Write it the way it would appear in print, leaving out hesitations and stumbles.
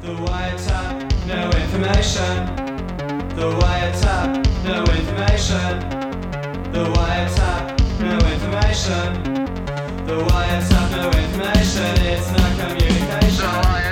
The wiretap, no information. The wiretap, no information. The wiretap, no information. The wiretap, no information. It's not communication.